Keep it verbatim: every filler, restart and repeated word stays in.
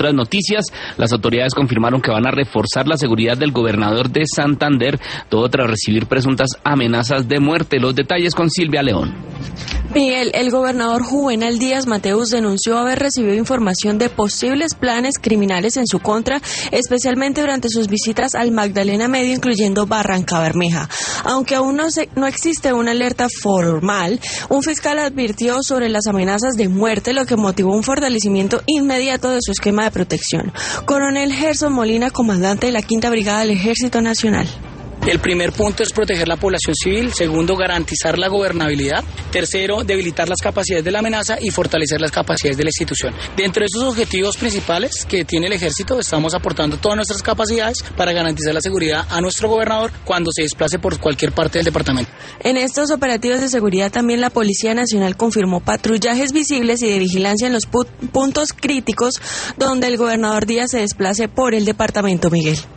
otras noticias, las autoridades confirmaron que van a reforzar la seguridad del gobernador de Santander, todo tras recibir presuntas amenazas de muerte. Los detalles con Silvia León. Miguel, el gobernador Juvenal Díaz Mateus denunció haber recibido información de posibles planes criminales en su contra, especialmente durante sus visitas al Magdalena Medio, incluyendo Barranca Bermeja. Aunque aún no, se, no existe una alerta formal, un fiscal advirtió sobre las amenazas de muerte, lo que motivó un fortalecimiento inmediato de su esquema de protección. Coronel Gerson Molina, comandante de la Quinta Brigada del Ejército Nacional. El primer punto es proteger la población civil, segundo, garantizar la gobernabilidad, tercero, debilitar las capacidades de la amenaza y fortalecer las capacidades de la institución. Dentro de esos objetivos principales que tiene el ejército, estamos aportando todas nuestras capacidades para garantizar la seguridad a nuestro gobernador cuando se desplace por cualquier parte del departamento. En estos operativos de seguridad también la Policía Nacional confirmó patrullajes visibles y de vigilancia en los pu- puntos críticos donde el gobernador Díaz se desplace por el departamento, Miguel.